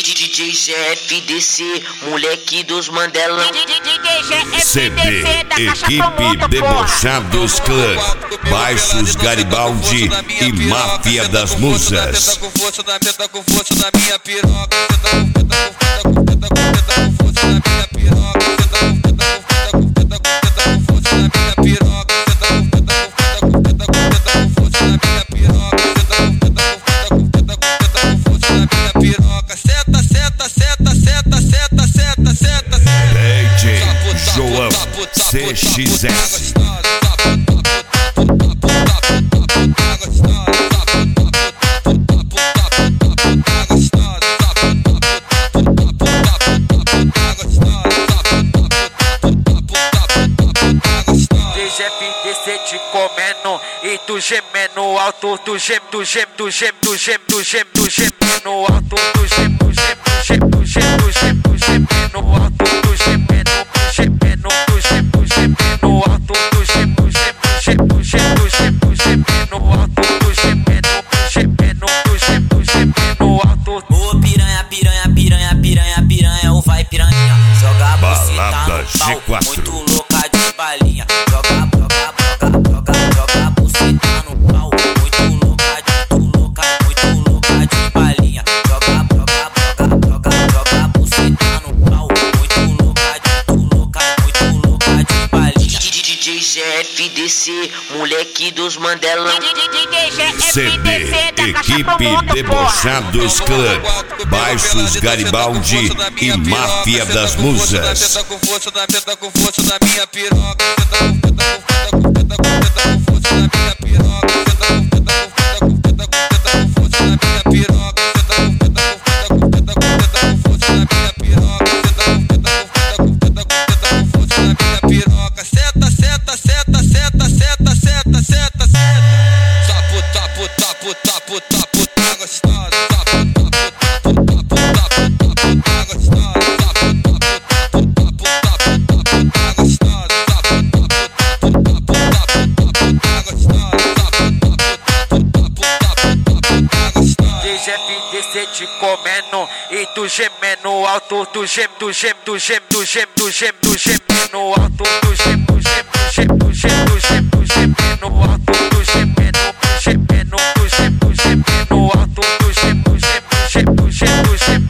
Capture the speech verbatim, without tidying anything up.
D J G F D C, moleque dos Mandelão. C D, Equipe Debochados Clã, Baixos Garibaldi e Máfia das Musas. Senta com força da meta, com força da minha piroca. Senta com força da minha piroca. Senta com força da minha piroca. Senta com força da minha piroca. Senta, senta, senta, senta, senta, senta, senta. D J João C X S. Te comendo e tu gemendo alto, tu gem, tu gem, tu gem, tu gem, tu gem, tu gemendo alto, tu gem, tu gem, tu gem, tu gem, tu gem, tu gemendo alto, tu gemendo, tu gemendo, tu gem, tu gemendo alto, tu gem, tu gem, tu gem, tu gem, tu gem, tu gemendo alto, tu gemendo, tu gemendo, tu gem, tu gemendo alto. Ô piranha, piranha, piranha, piranha, piranha, ou vai piranha, joga a buceta no pau, muito louca de balinha, joga G F D C, moleque dos Mandelão. C D, Equipe Debochados Clã, Baixos Garibaldi e Máfia das Musas. Senta com força da meta, com força da minha piroca. Senta com força da minha piroca. Senta com força da minha piroca. Senta com força da minha piroca. Senta com força da minha piroca. Senta, senta, senta, senta, senta, senta, senta, senta. Tapo, tapo, tapo, tapo, tapo, tá gostosa. Tapo, tapo, tapo, tapo, tapo, tá gostosa. Tapo, tapo, tapo, tapo, tapo, tá gostosa. Tapo, tapo, tapo, tapo, tapo, tá gostosa. Tapo, tapo, tapo, tapo, tá gostosa. G F D C te comendo e tu gemendo alto, tu gem, tu gem, tu gem, tu gem, tu gem, tu gemendo alto, tu gem, tu gem, tu gem, tu gem, tu gem, tu gemendo alto, tu gemendo, tu gemendo, tu gem, tu gemendo alto, tu gem, tu gem, tu gem, tu gem, tu gem.